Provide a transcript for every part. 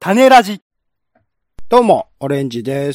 種ラジ。 どうも、オレンジです。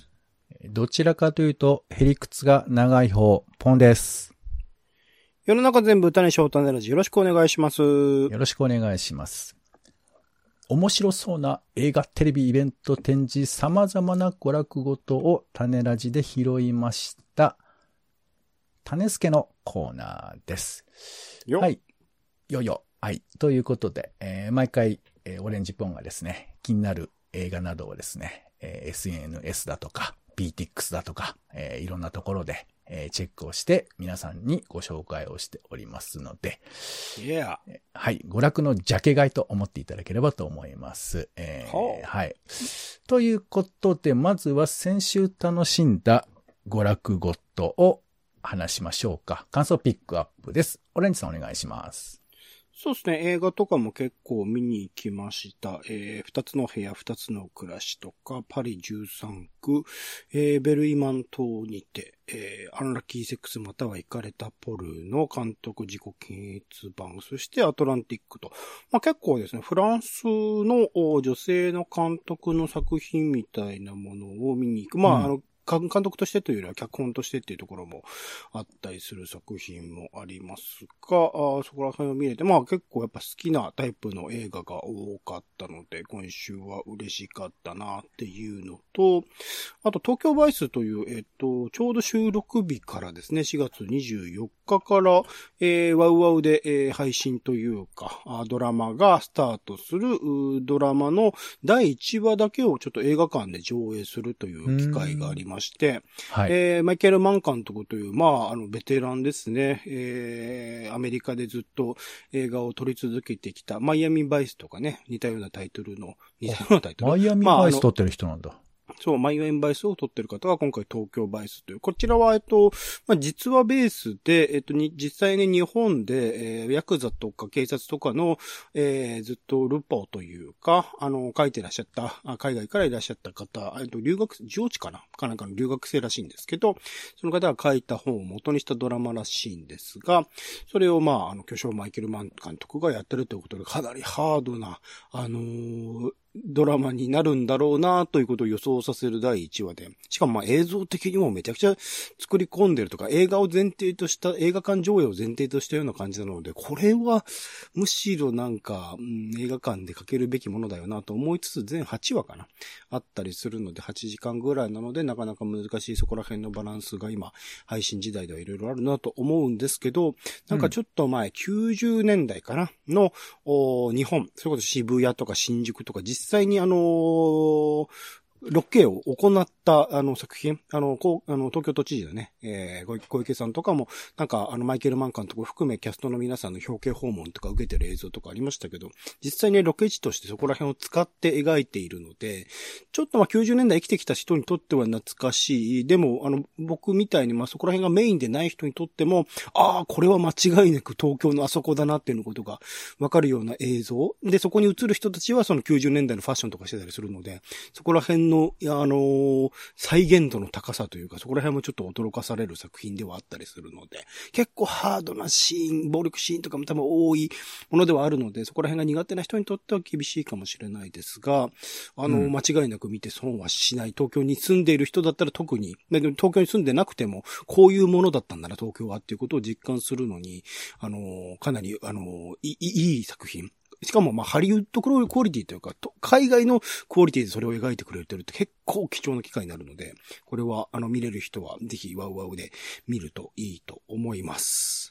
どちらかというと、へりくつが長い方、ポンです。 世の中全部種ショー種ラジ、よろしくお願いします。 よろしくお願いします。面白そうな映画、テレビ、イベント、展示、様々な娯楽ごとを種ラジで拾いました。種助のコーナーです。はい。はい。ということで、毎回、オレンジポンがですね、気になる映画などをですね、SNS だとか、BTX だとか、いろんなところで、チェックをして皆さんにご紹介をしておりますので、はい、娯楽のジャケ買いと思っていただければと思います。はい。ということで、まずは先週楽しんだ娯楽ごとを話しましょうか。感想ピックアップです。オレンジさんお願いします。 そうですね。映画とかも結構見に行きました。二つの部屋、二つの暮らしとか、パリ13区、ベルイマン島にて、アンラッキーセックスまたはイカれたポルの監督自己検閲版、そしてアトランティックと。まあ、結構ですね、フランスの女性の監督の作品みたいなものを見に行く。まあ、監督としてというよりは脚本としてっていうところもあったりする作品もありますが、そこら辺を見れて、まあ結構やっぱ好きなタイプの映画が多かったので、今週は嬉しかったなっていうのと、あと東京バイスという、ちょうど収録日からですね、4月24日から、ワウワウで、配信というか、ドラマがスタートするドラマの第1話だけをちょっと映画館で上映するという機会がありまして、 はい。 マイケル・マン監督という、まあ、ベテランですね、アメリカでずっと映画を撮り続けてきた、マイアミ・バイスとかね、似たようなタイトル。 マイアミ・バイス撮ってる人なんだ。 そう、マイアミバイスを撮ってる方が今回東京バイスという。こちらは、まあ、実話ベースで、実際に日本で、ヤクザとか警察とかの、ずっとルポというか、書いてらっしゃった、海外からいらっしゃった方、上智かなんかの留学生らしいんですけど、その方が書いた本を元にしたドラマらしいんですが、それをまあ、巨匠マイケル・マン監督がやってるということで、かなりハードな、ドラマになるんだろうなということを予想させる第1話で。しかもまあ映像的にもめちゃくちゃ作り込んでるとか、映画館上映を前提としたような感じなので、これはむしろなんか、映画館でかけるべきものだよなと思いつつ、全8話かなあったりするので、8時間ぐらいなので、なかなか難しいそこら辺のバランスが今、配信時代ではいろいろあるなと思うんですけど、なんかちょっと前、90年代かなの、日本、それこそ渋谷とか新宿とか、実際にロケを行った作品、東京都知事のね、小池さんとかも、なんかマイケル・マン監督を含めキャストの皆さんの表敬訪問とか受けてる映像とかありましたけど、実際にロケ地としてそこら辺を使って描いているので、ちょっとまあ90年代生きてきた人にとっては懐かしい、でも僕みたいにまあそこら辺がメインでない人にとっても、これは間違いなく東京のあそこだなっていうことがわかるような映像で、そこに映る人たちはその90年代のファッションとかしてたりするので、そこら辺の、再現度の高さというか、そこら辺もちょっと驚かされる作品ではあったりするので、結構ハードなシーン、暴力シーンとかも多分多いものではあるので、そこら辺が苦手な人にとっては厳しいかもしれないですが、間違いなく見て損はしない。東京に住んでいる人だったら特に、東京に住んでなくても、こういうものだったんだな、東京はっていうことを実感するのに、かなり、いい作品。しかも、まあ、ハリウッドクオリティというか、海外のクオリティでそれを描いてくれてるって結構貴重な機会になるので、これは、見れる人は、ぜひ、ワウワウで見るといいと思います。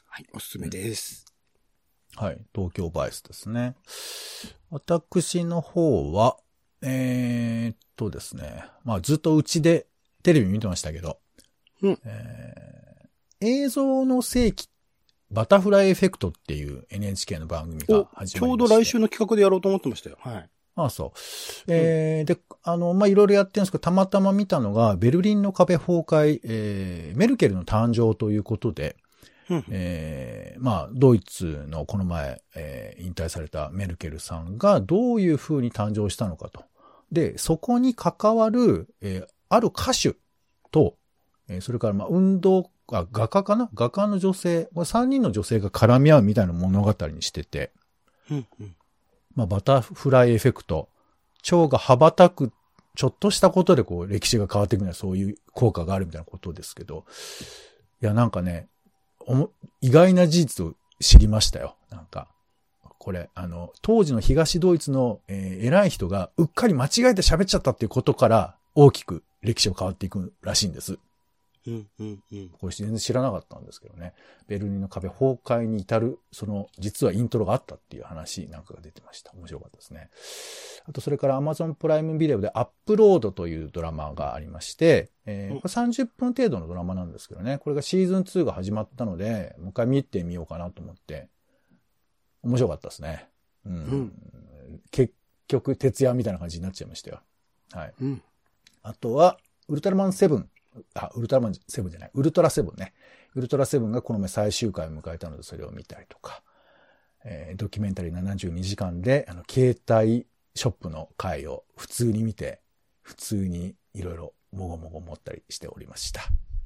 はい、おすすめです。 はい、東京バイスですね。私の方は、ですね、まあ、ずっとうちでテレビ見てましたけど、映像の世紀バタフライエフェクトっていう NHK の番組が始まりまして。 ちょうど来週の企画でやろうと思ってましたよ。はい。 そう。で、まあ、いろいろやってるんですけど、たまたま見たのが、ベルリンの壁崩壊、メルケルの誕生ということで、まあ、ドイツのこの前、引退されたメルケルさんがどういう風に誕生したのかと。で、そこに関わる、ある歌手と、それからまあ画家かな？画家の女性、3人の女性が絡み合うみたいな物語にしてて、まあ、バタフライエフェクト蝶が羽ばたく、ちょっとしたことでこう歴史が変わっていくのはそういう効果があるみたいなことですけど、いやなんかね、意外な事実を知りましたよ。なんか、これ、当時の東ドイツの、偉い人がうっかり間違えて喋っちゃったっていうことから大きく歴史が変わっていくらしいんです。これ全然知らなかったんですけどね。ベルリンの壁崩壊に至る、実はイントロがあったっていう話なんかが出てました。面白かったですね。あと、それから Amazon プライムビデオでアップロードというドラマがありまして、これ30分程度のドラマなんですけどね。これがシーズン2が始まったので、もう一回見てみようかなと思って、面白かったですね。結局、徹夜みたいな感じになっちゃいましたよ。はい。あとは、ウルトラマン7。ウルトラマン7じゃない。ウルトラ7ね。ウルトラ7がこの前最終回を迎えたのでそれを見たりとか、ドキュメンタリー72時間で、携帯ショップの回を普通に見て、普通にいろいろもごもご思ったりしておりました。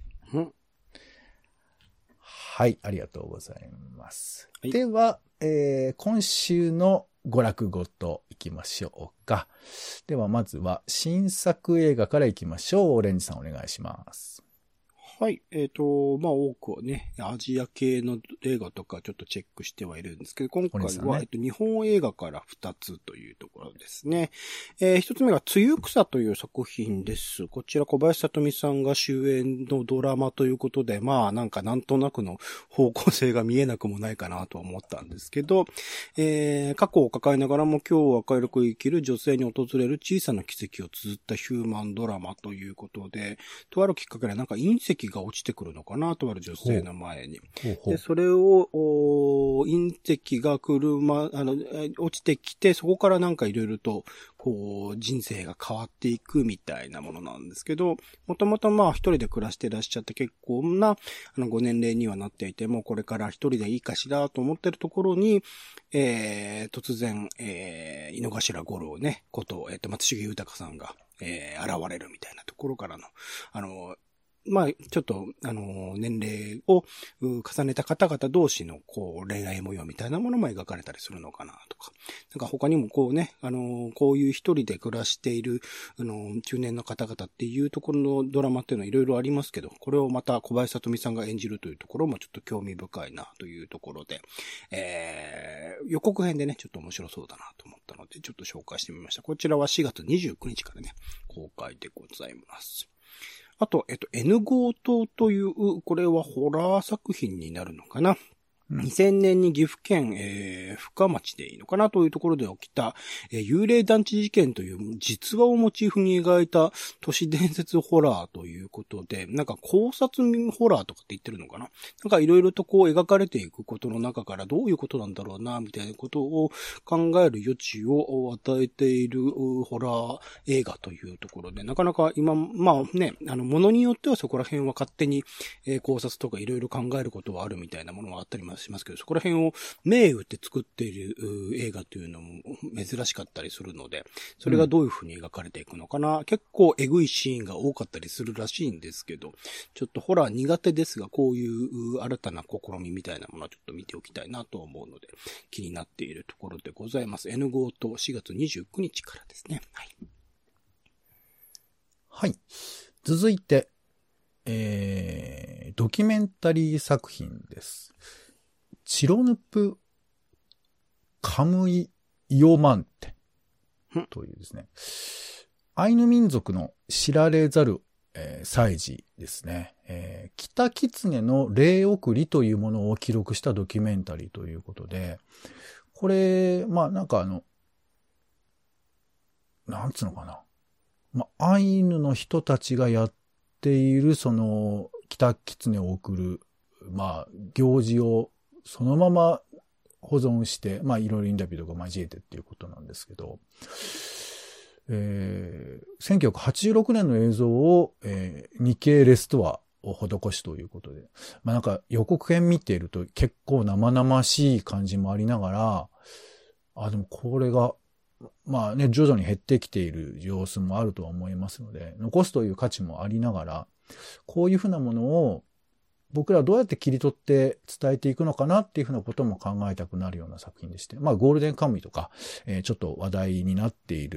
はい、ありがとうございます。はい、では、今週の娯楽ごといきましょうか。ではまずは新作映画からいきましょう。オレンジさんお願いします。 はい。多くはね、アジア系の映画とかちょっとチェックしてはいるんですけど、今回は、日本映画から2つというところですね。1つ目が、梅雨草という作品です。こちら小林聡美さんが主演のドラマということで、なんとなくの方向性が見えなくもないかなと思ったんですけど、過去を抱えながらも今日は明るく生きる女性に訪れる小さな奇跡を綴ったヒューマンドラマということで、とあるきっかけで隕石が落ちてくるのかなとある女性の前に。で、それを、隕石が落ちてきて、そこからいろいろと、人生が変わっていくみたいなものなんですけど、もともと一人で暮らしていらっしゃって結構な、ご年齢にはなっていて、もうこれから一人でいいかしらと思ってるところに、突然、井の頭五郎ね、松重豊さんが、現れるみたいなところからの、ちょっと、年齢を重ねた方々同士の、恋愛模様みたいなものも描かれたりするのかなとか。他にもこういう一人で暮らしている、中年の方々っていうところのドラマっていうのはいろいろありますけど、これをまた小林聡美さんが演じるというところもちょっと興味深いなというところで、予告編でね、ちょっと面白そうだなと思ったので、ちょっと紹介してみました。こちらは4月29日からね、公開でございます。あと、N 強盗という、これはホラー作品になるのかな。2000年に岐阜県、深町でいいのかなというところで起きた、幽霊団地事件という実話をモチーフに描いた都市伝説ホラーということで、考察ホラーとかって言ってるのかないろいろと描かれていくことの中からどういうことなんだろうな、みたいなことを考える余地を与えているホラー映画というところで、なかなか今、ものによってはそこら辺は勝手に、考察とかいろいろ考えることはあるみたいなものがあったりしますけど、そこら辺を銘打って作っている映画というのも珍しかったりするので、それがどういう風に描かれていくのかな、結構エグいシーンが多かったりするらしいんですけど、ちょっとホラー苦手ですが、こういう新たな試みみたいなものはちょっと見ておきたいなと思うので、気になっているところでございます。N 強盗4月29日からですね。はい。 はい。続いて、ドキュメンタリー作品です。チロヌプカムイイオマンテというですね、アイヌ民族の知られざる、祭事ですね、北キツネの霊送りというものを記録したドキュメンタリーということで、これ、なんつうのかな。アイヌの人たちがやっている、北キツネを送る、行事をそのまま保存して、いろいろインタビューとか交えてっていうことなんですけど、1986年の映像を、2K レストアを施しということで、予告編見ていると結構生々しい感じもありながら、でもこれが、徐々に減ってきている様子もあるとは思いますので、残すという価値もありながら、こういうふうなものを僕らはどうやって切り取って伝えていくのかなっていうふうなことも考えたくなるような作品でして、ゴールデンカムイとか、ちょっと話題になっている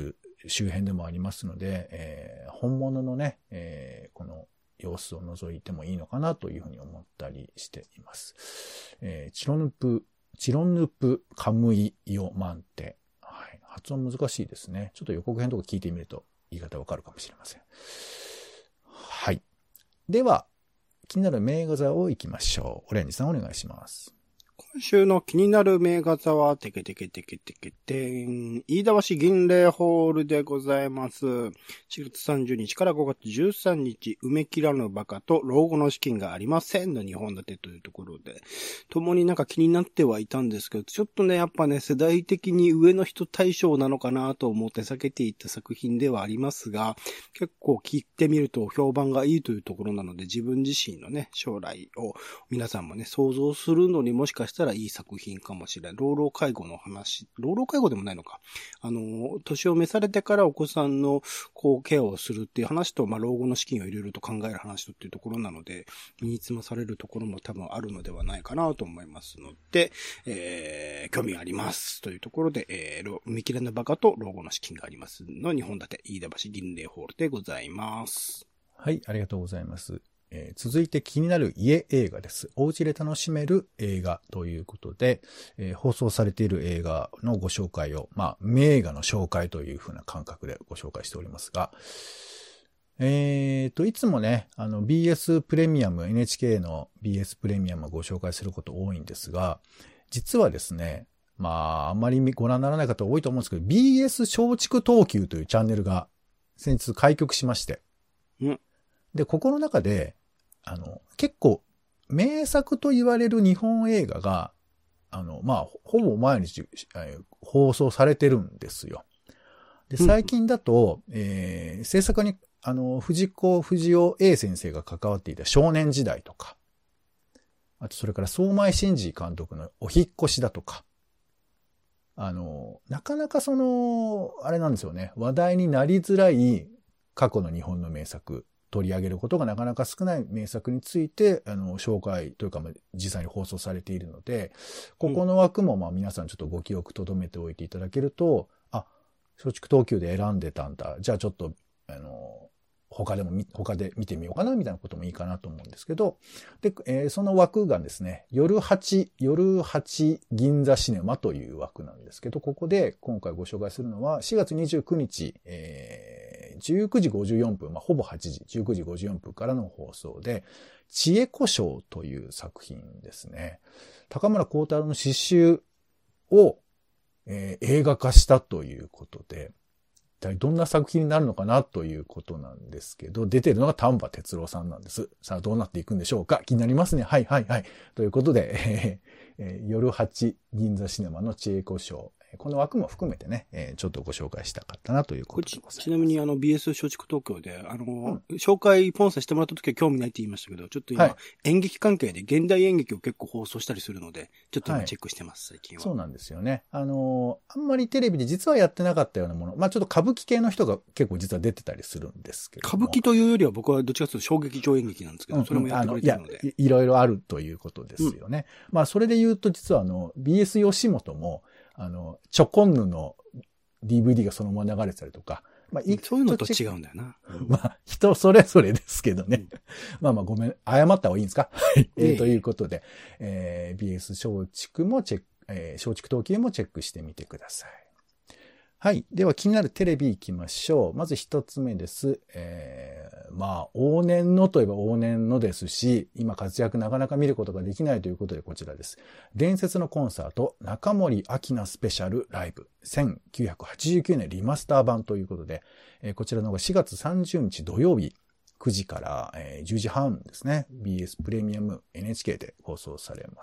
周辺でもありますので、本物のね、この様子を覗いてもいいのかなというふうに思ったりしています。チロヌプカムイヨマンテ。はい。発音難しいですね。ちょっと予告編とか聞いてみると言い方わかるかもしれません。はい。では、気になる名画座を行きましょう。オレンジさんお願いします。 今週の気になる名画座は、てけてけてけてけてん、飯田橋銀霊ホールでございます。4月30日から5月13日、埋め切らぬバカと老後の資金がありませんの2本立てというところで、共になんか気になってはいたんですけど、ちょっとね、やっぱね、世代的に上の人対象なのかなと思って避けていった作品ではありますが、結構聞いてみると評判がいいというところなので、自分自身のね、将来を皆さんもね、想像するのにもしかしたらいい作品かもしれない。老老介護の話、老老介護でもないのか。年を召されてからお子さんのこうケアをするっていう話と、老後の資金を入れると考える話とっていうところなので、身につまされるところも多分あるのではないかなと思いますので、興味がありますというところで、見切れぬバカと老後の資金がありますの2本立て、飯田橋銀霊ホールでございます。 はい、ありがとうございます。続いて気になる家映画です。お家で楽しめる映画ということで、放送されている映画のご紹介を、名映画の紹介という風な感覚でご紹介しておりますが、いつもね、BS プレミアム、NHK の BS プレミアムをご紹介すること多いんですが、実はですね、あんまりご覧にならない方多いと思うんですけど、BS 松竹東急というチャンネルが先日開局しまして、で、ここの中で、結構、名作と言われる日本映画が、ほぼ毎日、放送されてるんですよ。で、最近だと、制作に、藤子不二雄 A 先生が関わっていた少年時代とか、あとそれから相米真司監督のお引っ越しだとか、なかなかあれなんですよね、話題になりづらい過去の日本の名作、取り上げることがなかなか少ない名作について、紹介というか、実際に放送されているので、ここの枠も皆さんちょっとご記憶とどめておいていただけると、松竹東急で選んでたんだ。じゃあちょっと、他で見てみようかな、みたいなこともいいかなと思うんですけど、で、その枠がですね、夜8銀座シネマという枠なんですけど、ここで今回ご紹介するのは、4月29日、19時54分、ほぼ8時、19時54分からの放送で、知恵子賞という作品ですね。高村光太郎の詩集を、映画化したということで、一体どんな作品になるのかなということなんですけど、出てるのが丹波哲郎さんなんです。さあどうなっていくんでしょうか。気になりますね。はい。ということで、夜8銀座シネマの知恵子賞。この枠も含めてね、ちょっとご紹介したかったなということでございます。 ちなみにBS 松竹東京で、紹介ポンさせてもらった時は興味ないって言いましたけど、ちょっと今、演劇関係で現代演劇を結構放送したりするので、ちょっと今チェックしてます、最近は。 そうなんですよね。あんまりテレビで実はやってなかったようなもの、ちょっと歌舞伎系の人が結構実は出てたりするんですけど。 歌舞伎というよりは僕はどっちかというと小劇場演劇なんですけど、それもやってくれてるので。 いろいろあるということですよね。それで言うと実はBS 吉本も、チョコンヌの DVD がそのまま流れてたりとか。 そういうのと違うんだよな。 人それぞれですけどね。ごめん。謝った方がいいんですかということで、BS 松竹も松竹東急もチェックしてみてください。はい。では気になるテレビ行きましょう。まず一つ目です。往年のといえば往年のですし、今活躍なかなか見ることができないということでこちらです。伝説のコンサート、中森明菜スペシャルライブ。1989年リマスター版ということで、こちらの方が4月30日土曜日9時から10時半ですね。BS プレミアム NHK で放送されます。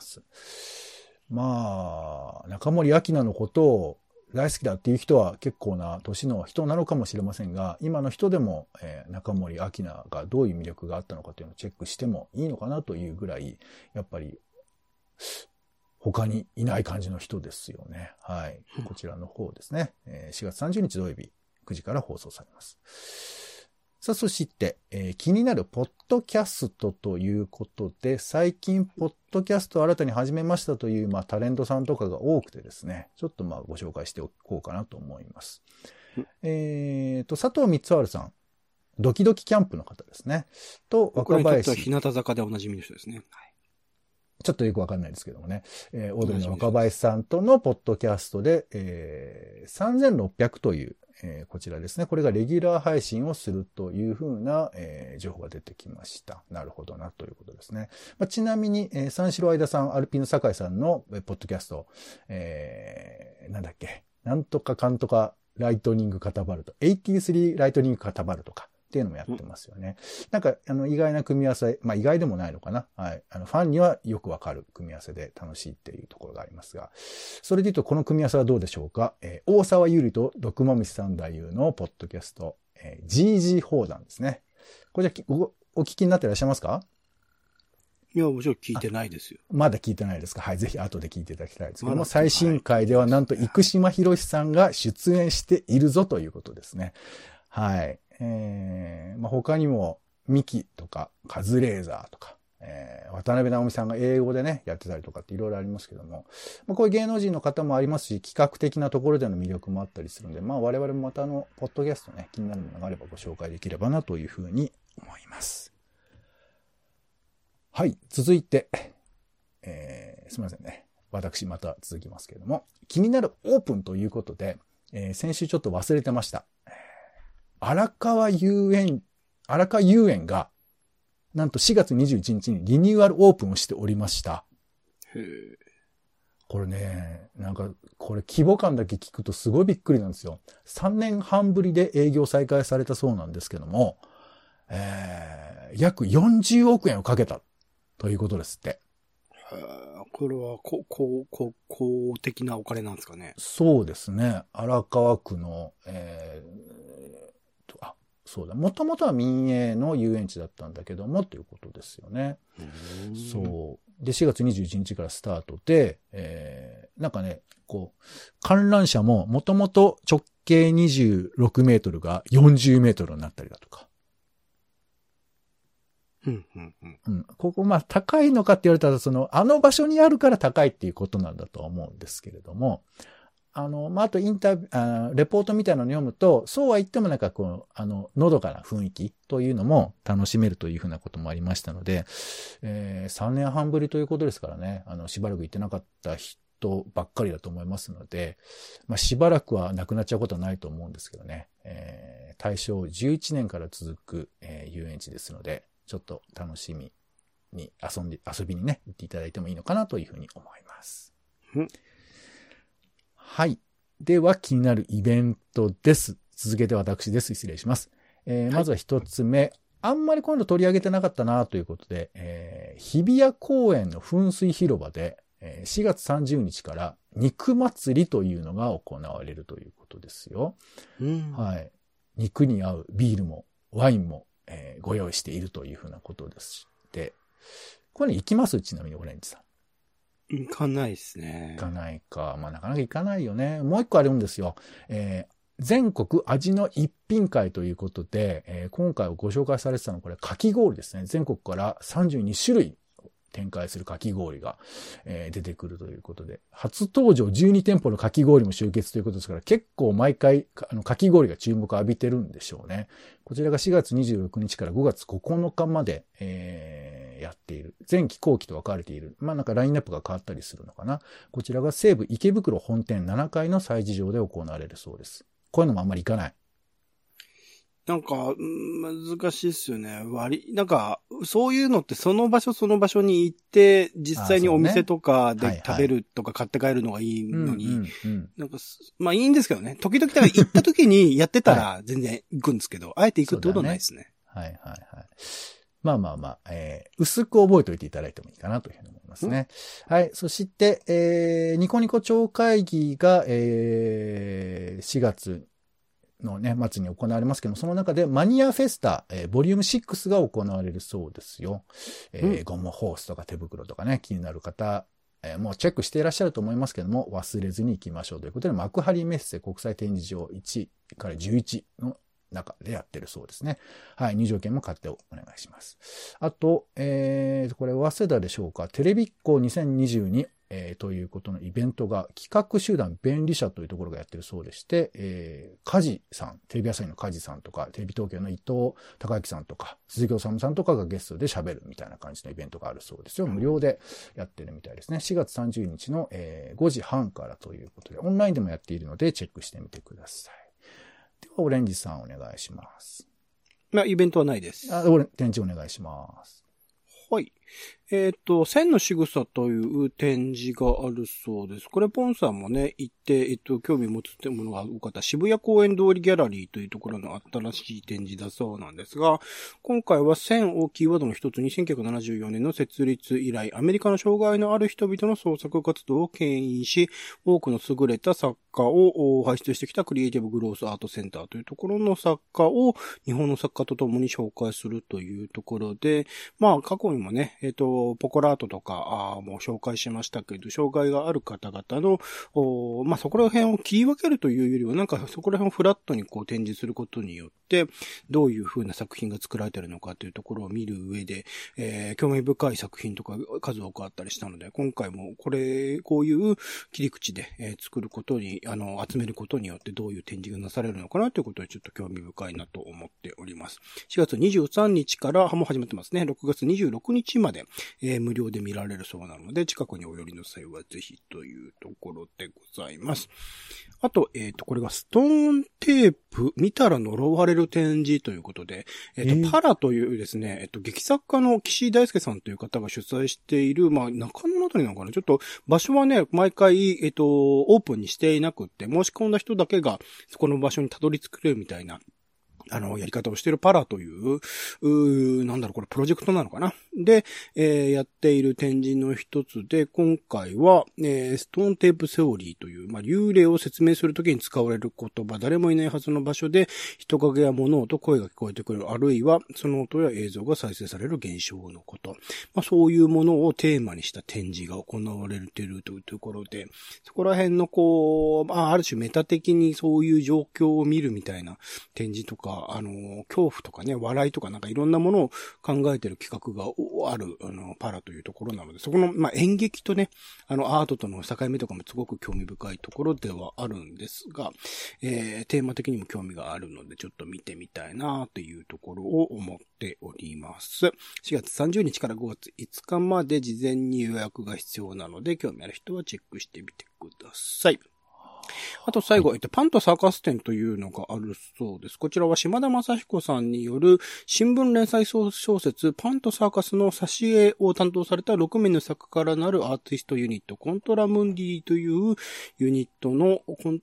中森明菜のことを大好きだっていう人は結構な年の人なのかもしれませんが、今の人でも、中森明菜がどういう魅力があったのかというのをチェックしてもいいのかなというぐらい、やっぱり他にいない感じの人ですよね。はい。こちらの方ですね。4月30日土曜日9時から放送されます。さあ、そして、気になるポッドキャストということで、最近ポッドキャストを新たに始めましたという、タレントさんとかが多くてですね、ちょっとご紹介しておこうかなと思います。 佐藤光晴さん。ドキドキキャンプの方ですね。と、若林。 日向坂でおなじみの人ですね。はい、 ちょっとよくわかんないですけどもね。オードリーの若林さんとのポッドキャストで、3600という、こちらですね。これがレギュラー配信をするというふうな、情報が出てきました。なるほどなということですね。ちなみに、三四郎相田さん、アルピーの酒井さんの、ポッドキャスト、なんだっけ。なんとかかんとかライトニングカタバルト。83ライトニングカタバルトか。っていうのもやってますよね。なんか、意外な組み合わせ、意外でもないのかな。はい。ファンにはよくわかる組み合わせで楽しいっていうところがありますが。それで言うと、この組み合わせはどうでしょうか。大沢ゆりと毒まむしさん太夫のポッドキャスト、GG 砲弾ですね。これじゃお聞きになっていらっしゃいますか？ いや、もちろん聞いてないですよ。 まだ聞いてないですか？はい。ぜひ後で聞いていただきたいですけども、最新回ではなんと生島博さんが出演しているぞということですね。はい。他にも、ミキとか、カズレーザーとか、渡辺直美さんが英語でね、やってたりとかっていろいろありますけども、こういう芸能人の方もありますし、企画的なところでの魅力もあったりするので、我々もまたポッドキャストね、気になるものがあればご紹介できればなというふうに思います。はい、続いて、すみませんね。私また続きますけれども、気になるオープンということで、先週ちょっと忘れてました。荒川遊園が、なんと4月21日にリニューアルオープンをしておりました。 へー。 これね、なんか、これ規模感だけ聞くとすごいびっくりなんですよ。3年半ぶりで営業再開されたそうなんですけども、約40億円をかけたということですって。 これは公的なお金なんですかね。 そうですね。荒川区の、そうだ。もともとは民営の遊園地だったんだけども、ということですよね。そう。で、4月21日からスタートで、なんかね、観覧車ももともと直径26メートルが40メートルになったりだとか。ここ、高いのかって言われたら、あの場所にあるから高いっていうことなんだとは思うんですけれども、あとレポートみたいなのを読むと、そうは言ってもなんかのどかな雰囲気というのも楽しめるというふうなこともありましたので、3年半ぶりということですからね、しばらく行ってなかった人ばっかりだと思いますので、しばらくはなくなっちゃうことはないと思うんですけどね、大正11年から続く、遊園地ですので、ちょっと楽しみに遊びにね、行っていただいてもいいのかなというふうに思います。はい。では気になるイベントです。続けて私です。失礼します。まずは一つ目。あんまり今度取り上げてなかったなということで、日比谷公園の噴水広場で、4月30日から肉祭りというのが行われるということですよ。はい。肉に合うビールもワインも、ご用意しているというふうなことでして。これ行きます？ちなみにオレンジさん。 行かないですね。 行かないか。なかなか行かないよね。もう一個あるんですよ。全国味の一品会ということで、今回ご紹介されてたのはこれかき氷ですね。全国から32種類展開するかき氷が、出てくるということで、初登場12店舗のかき氷も集結ということですから、結構毎回かき氷が注目を浴びてるんでしょうね。こちらが4月26日から5月9日まで、やっている。前期後期と分かれている。なんかラインナップが変わったりするのかな。こちらが西武池袋本店7階の催事場で行われるそうです。こういうのもあんまり行かない。 なんか、難しいっすよね。なんか、そういうのってその場所に行って、実際にお店とかで食べるとか買って帰るのがいいのに、なんか、いいんですけどね。時々、行った時にやってたら全然行くんですけど、あえて行くってことはないですね。 はいはいはい。薄く覚えておいていただいてもいいかなというふうに思いますね。はい。そして、ニコニコ超会議が、4月のね、末に行われますけども、その中でマニアフェスタ、ボリューム6が行われるそうですよ。ゴムホースとか手袋とかね、気になる方、もうチェックしていらっしゃると思いますけども、忘れずに行きましょうということで、幕張メッセ国際展示場1から11の中でやってるそうですね。はい、入場券も買ってお願いします。あと、これ早稲田でしょうか。テレビっ子2022、 ということのイベントが企画集団便利社というところがやってるそうでして、梶さん、テレビ朝日の梶さんとか、テレビ東京の伊藤孝之さんとか、鈴木治さんとかがゲストで喋るみたいな感じのイベントがあるそうですよ。無料でやってるみたいですね。4月30日の、5時半からということで、オンラインでもやっているのでチェックしてみてください。では、オレンジさんお願いします。 イベントはないです。 展示お願いします。 はい。千の仕草という展示があるそうです。これ、ポンさんもね、行って、興味持つってものが多かった渋谷公園通りギャラリーというところの新しい展示だそうなんですが、今回は千をキーワードの一つに1974年の設立以来、アメリカの障害のある人々の創作活動を牽引し、多くの優れた作家を輩出してきたクリエイティブグロースアートセンターというところの作家を日本の作家と共に紹介するというところで、過去にもね、ポコラートとかも紹介しましたけど、障害がある方々の、そこら辺を切り分けるというよりは、そこら辺をフラットに展示することによって、どういう風な作品が作られているのかというところを見る上で、興味深い作品とか数多くあったりしたので、今回もこういう切り口で、作ることに、集めることによってどういう展示がなされるのかなということでちょっと興味深いなと思っております。4月23日からもう始まってますね。6月26日まで、無料で見られるそうなので、近くにお寄りの際はぜひというところでございます。あと、これがストーンテープ見たら呪われる展示ということで、パラというですね、劇作家の岸井大輔さんという方が主催している、中野のあたりなのかな、ちょっと場所はね、毎回、オープンにしていなくって、申し込んだ人だけがそこの場所にたどり着けるみたいな、やり方をしているパラという、これプロジェクトなのかなで、やっている展示の一つで、今回は、ストーンテープセオリーという、幽霊を説明するときに使われる言葉、誰もいないはずの場所で、人影や物音、声が聞こえてくる、あるいは、その音や映像が再生される現象のこと。そういうものをテーマにした展示が行われているというところで、そこら辺のある種メタ的にそういう状況を見るみたいな展示とか、恐怖とかね、笑いとかいろんなものを考えている企画がある、パラというところなので、そこの、演劇とね、アートとの境目とかもすごく興味深いところではあるんですが、テーマ的にも興味があるので、ちょっと見てみたいなというところを思っております。4月30日から5月5日まで事前に予約が必要なので、興味ある人はチェックしてみてください。あと最後、パンとサーカス展というのがあるそうです。こちらは島田正彦さんによる新聞連載小説パンとサーカスの挿絵を担当された6名の作家からなるアーティストユニット、コントラムンディというユニットの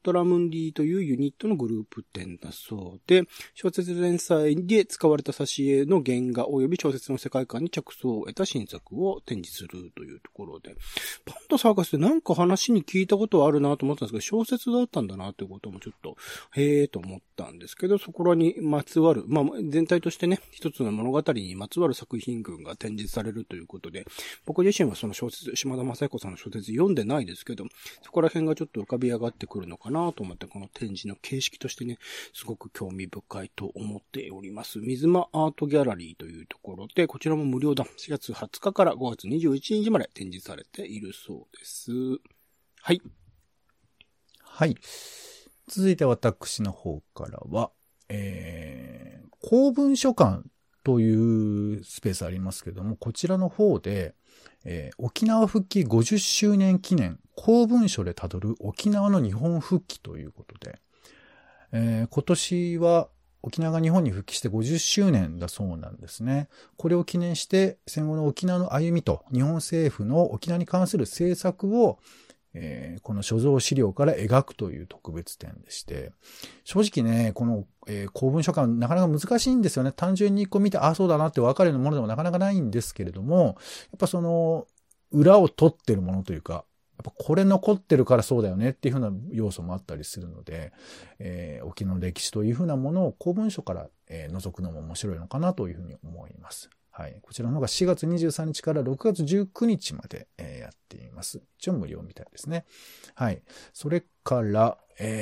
グループ展だそうで、小説連載で使われた挿絵の原画及び小説の世界観に着想を得た新作を展示するというところで、パンとサーカスって話に聞いたことはあるなと思ったんですけど、小説だったんだなということもちょっと、へーと思ったんですけど、そこらにまつわる、全体としてね、一つの物語にまつわる作品群が展示されるということで、僕自身はその小説、島田正彦さんの小説読んでないですけど、そこら辺がちょっと浮かび上がってくるのかなと思って、この展示の形式としてね、すごく興味深いと思っております。水間アートギャラリーというところで、こちらも無料だ。4月20日から5月21日まで展示されているそうです。はい。 はい。続いて私の方からは、公文書館というスペースありますけども、こちらの方で、沖縄復帰50周年記念公文書でたどる沖縄の日本復帰ということで、今年は沖縄が日本に復帰して50周年だそうなんですね。これを記念して戦後の沖縄の歩みと日本政府の沖縄に関する政策をこの所蔵資料から描くという特別展でして、正直ね、この、公文書館なかなか難しいんですよね。単純に見て、そうだなって分かるようなものでもなかなかないんですけれども、やっぱその、裏を取ってるものというか、やっぱこれ残ってるからそうだよねっていうふうな要素もあったりするので、沖縄の歴史というふうなものを公文書から、覗くのも面白いのかなというふうに思います。はい。こちらの方が4月23日から6月19日まで、やっています。一応無料みたいですね。はい。それから、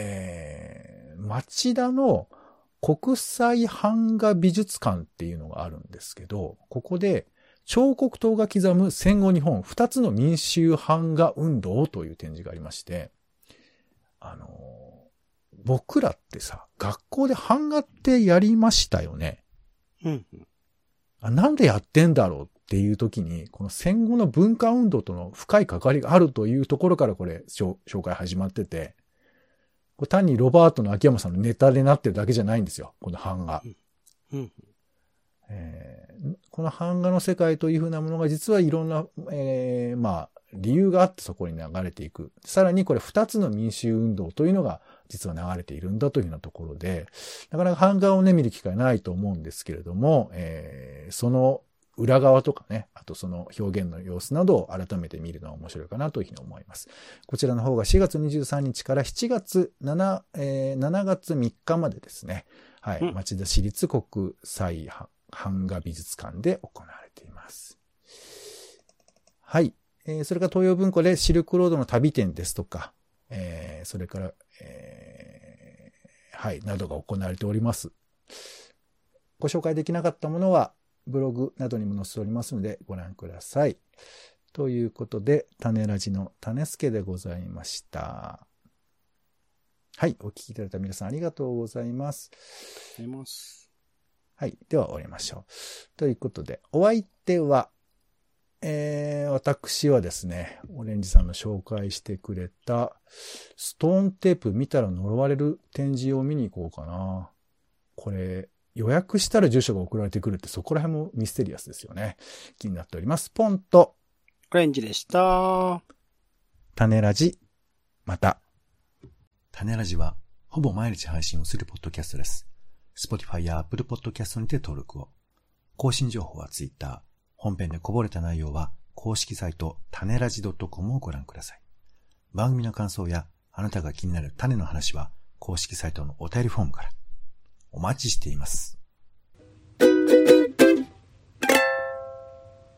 町田の国際版画美術館っていうのがあるんですけど、ここで彫刻刀が刻む戦後日本2つの民衆版画運動という展示がありまして、僕らってさ、学校で版画ってやりましたよね。 うん。 なんでやってんだろうっていう時に、この戦後の文化運動との深い関わりがあるというところからこれ紹介始まってて、これ単にロバートの秋山さんのネタでなってるだけじゃないんですよ、この版画。 うん。 この版画の世界というふうなものが実はいろんな、理由があってそこに流れていく。さらにこれ2つの民衆運動というのが実は流れているんだというようなところで、なかなか版画をね、見る機会ないと思うんですけれども、その裏側とかね、あとその表現の様子などを改めて見るのは面白いかなというふうに思います。こちらの方が4月23日から7月7月3日までですね、はい、町田市立国際版画美術館で行われています。はい。それから東洋文庫でシルクロードの旅展ですとか、それから、はい、などが行われております。ご紹介できなかったものは、ブログなどにも載せておりますのでご覧ください。ということで、種ラジの種助でございました。はい、お聞きいただいた皆さんありがとうございます。 ありがとうございます。 はい、では終わりましょう。ということで、お相手は、私はですね、オレンジさんの紹介してくれた、ストーンテープ見たら呪われる展示を見に行こうかな。これ、予約したら住所が送られてくるってそこら辺もミステリアスですよね。気になっております。ポンと、 オレンジでした。 種ラジ、また。 種ラジは、ほぼ毎日配信をするポッドキャストです。Spotify や Apple Podcast にて登録を。更新情報は Twitter。本編でこぼれた内容は公式サイト種ラジ .com をご覧ください。番組の感想やあなたが気になる種の話は公式サイトのお便りフォームからお待ちしています。